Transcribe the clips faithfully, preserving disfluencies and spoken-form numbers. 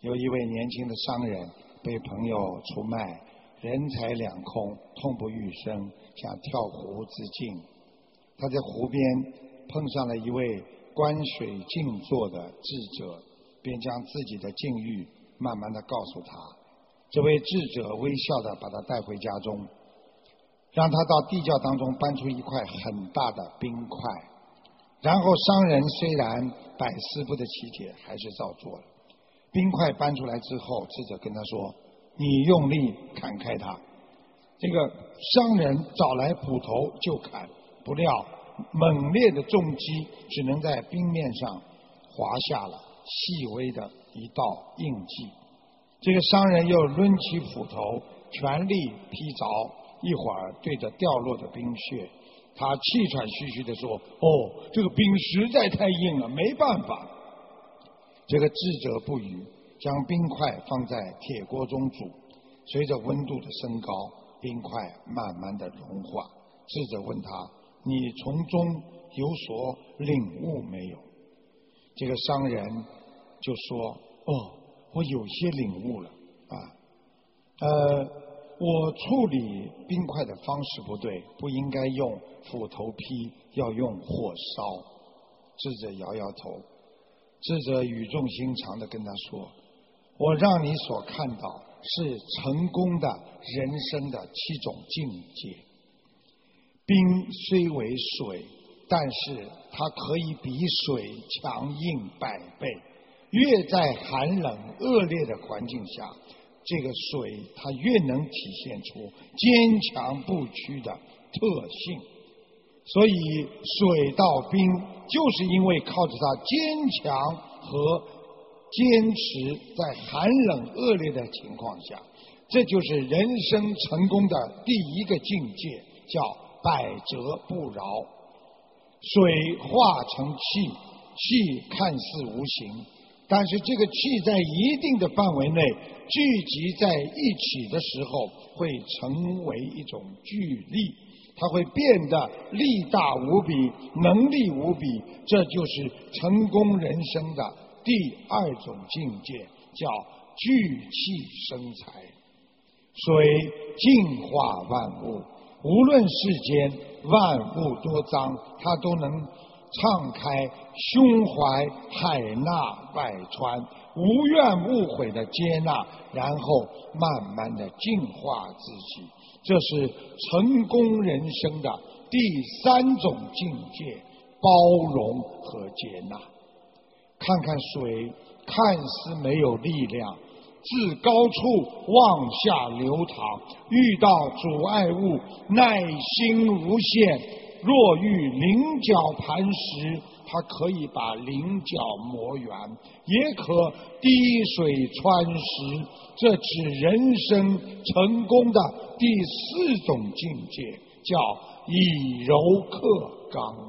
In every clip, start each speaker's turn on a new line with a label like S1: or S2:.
S1: 有一位年轻的商人被朋友出卖，人财两空，痛不欲生，想跳湖自尽。他在湖边碰上了一位观水静坐的智者，便将自己的境遇慢慢的告诉他。这位智者微笑的把他带回家中，让他到地窖当中搬出一块很大的冰块，然后商人虽然百思不得其解，还是照做了。冰块搬出来之后，智者跟他说：你用力砍开它。这个商人找来斧头就砍，不料猛烈的重击只能在冰面上划下了细微的一道印记。这个商人又抡起斧头，全力劈凿，一会儿对着掉落的冰屑，他气喘吁吁地说：哦，这个冰实在太硬了，没办法。这个智者不语，将冰块放在铁锅中煮，随着温度的升高，冰块慢慢的融化。智者问他：你从中有所领悟没有？这个商人就说：哦，我有些领悟了啊，呃，我处理冰块的方式不对，不应该用斧头劈，要用火烧。智者摇摇头。智者语重心长地跟他说：我让你所看到是成功的人生的七种境界。冰虽为水，但是它可以比水强硬百倍。越在寒冷恶劣的环境下，这个水它越能体现出坚强不屈的特性。所以水到冰，就是因为靠着它坚强和坚持在寒冷恶劣的情况下，这就是人生成功的第一个境界，叫百折不挠。水化成气，气看似无形，但是这个气在一定的范围内聚集在一起的时候，会成为一种巨力，它会变得力大无比，能力无比。这就是成功人生的第二种境界，叫聚气生财。水净化万物，无论世间万物多脏，它都能敞开胸怀，海纳百川，无怨无悔的接纳，然后慢慢的净化自己。这是成功人生的第三种境界，包容和接纳。看看水，看似没有力量，自高处往下流淌，遇到阻碍物耐心无限，若遇菱角磐石，它可以把菱角磨圆，也可滴水穿石。这指人生成功的第四种境界，叫以柔克刚。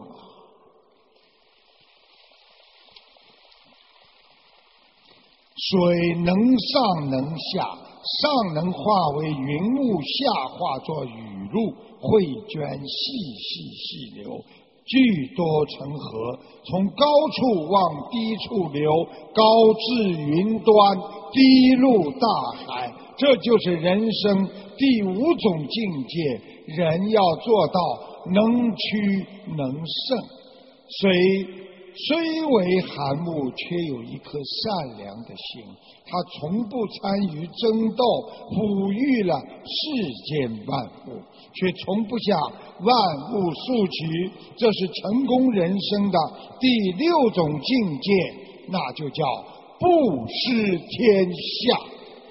S1: 水能上能下，上能化为云雾，下化作雨露，汇涓细细细流，聚多成河，从高处往低处流，高至云端，低入大海。这就是人生第五种境界，人要做到能屈能胜。水虽为寒物，却有一颗善良的心，他从不参与争斗，抚育了世间万物，却从不向万物诉取。这是成功人生的第六种境界，那就叫布施天下。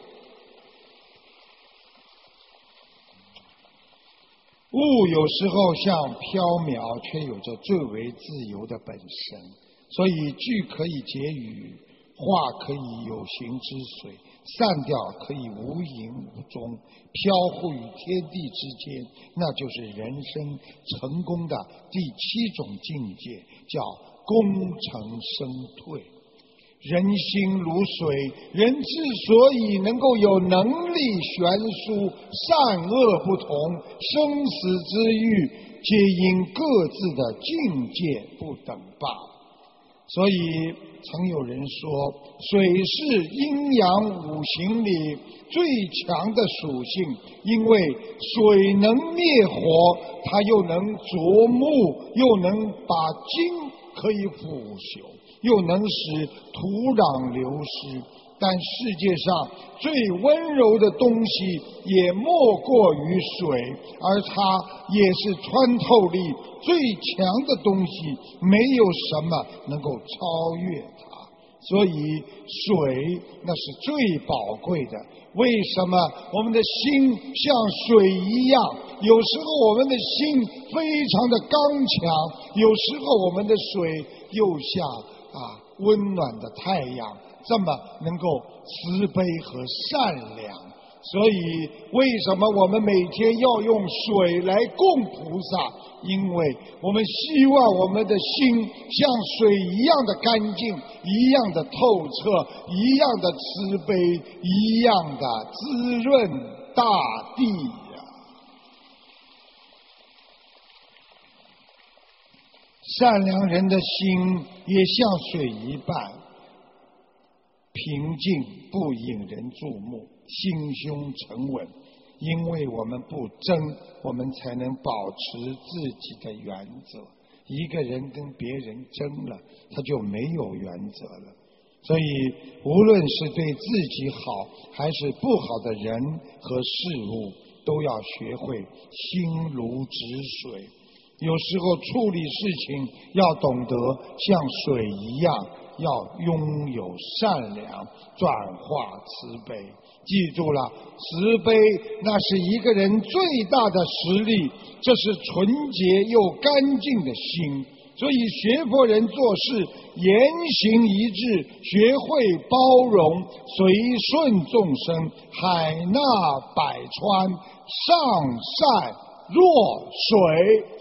S1: 物有时候像缥缈，却有着最为自由的本身。所以句可以结语，话可以有形之水，散掉可以无影无踪，飘忽于天地之间，那就是人生成功的第七种境界，叫功成身退。人心如水，人之所以能够有能力悬殊，善恶不同，生死之欲，皆因各自的境界不等罢了。 所以曾有人说，水是阴阳五行里最强的属性，因为水能灭火，它又能灼木，又能把金可以腐朽，又能使土壤流失。但世界上最温柔的东西也莫过于水，而它也是穿透力最强的东西，没有什么能够超越它。所以水那是最宝贵的。为什么我们的心像水一样？有时候我们的心非常的刚强，有时候我们的水又像啊温暖的太阳，这么能够慈悲和善良。所以为什么我们每天要用水来供菩萨？因为我们希望我们的心像水一样的干净，一样的透彻，一样的慈悲，一样的滋润大地呀。善良人的心也像水一般平静，不引人注目，心胸沉稳。因为我们不争，我们才能保持自己的原则。一个人跟别人争了，他就没有原则了。所以无论是对自己好还是不好的人和事物，都要学会心如止水。有时候处理事情要懂得像水一样，要拥有善良，转化慈悲。记住了，慈悲那是一个人最大的实力，这是纯洁又干净的心。所以学佛人做事言行一致，学会包容，随顺众生，海纳百川，上善若水。